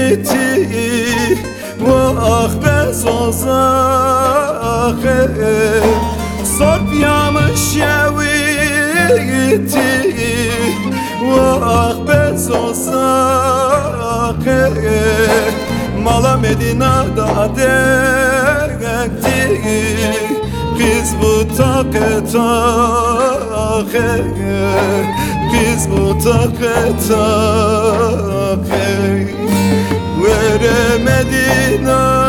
gitti vah bez ozak Sarp yamış yevi gitti vah bez ozak Mala Medina'da dekti Kız bu takı takı Kız bu takı takı Veremedin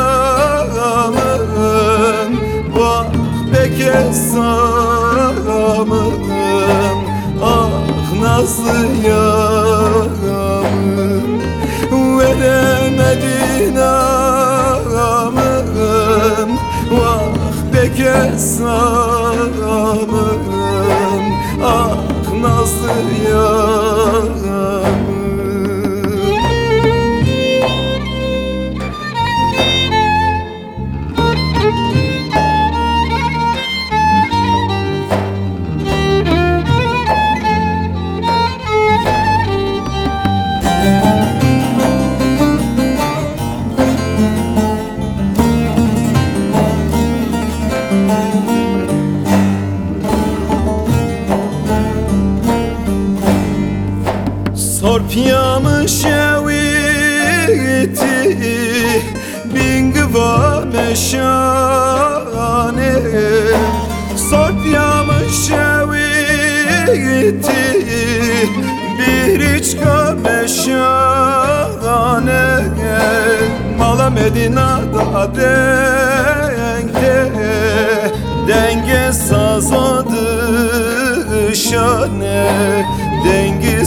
ağamın Vah pek sağamın Ah nazlı yaramın Veremedin ağamın Vah pek sağamın Ah nazlı yaramın Sarp yamış evi gitti Bin gıva meşane Sarp yamış evi gitti Bir içka meşane Mala Medina'da denge sazadı şane Dengi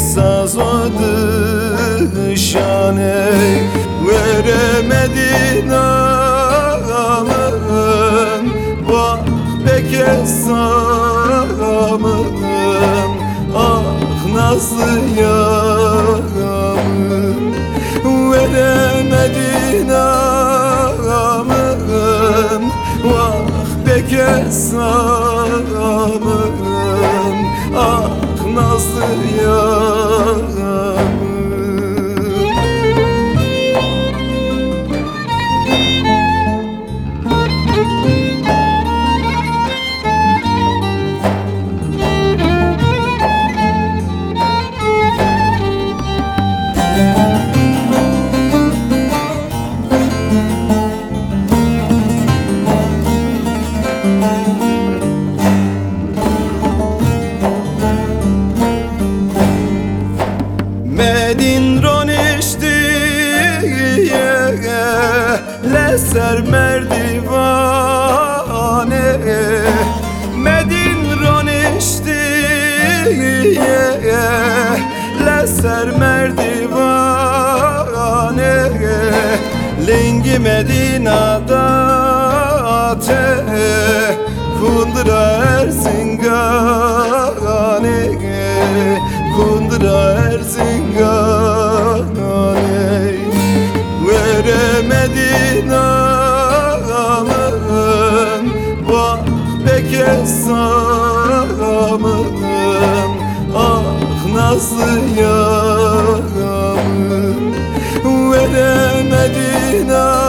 sazadı şane Veremedin ağamın Vah pek sağamın Ah nazlı yaramın Veremedin ağamın Vah pek sağamın Ah nazlı yaramın Medin ronişti leser merdivane Medin ronişti leser merdivane Lingi Medina'da te kundura erzingane Kundura erzingane Veremedin ağamın Vah pek sağamın Ah nazlı yaramın Veremedin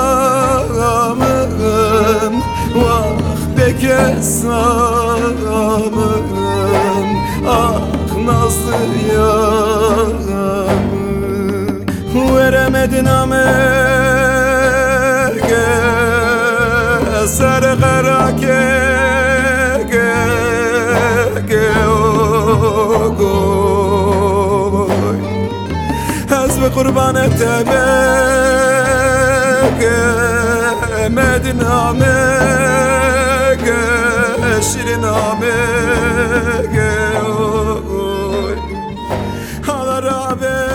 ağamın Vah pek sağamın Ah nazlı yaramın Veremedin amege Sarı kara kege ogoy Hazbe kurban etebege Medin amege Şirin amege Halar abi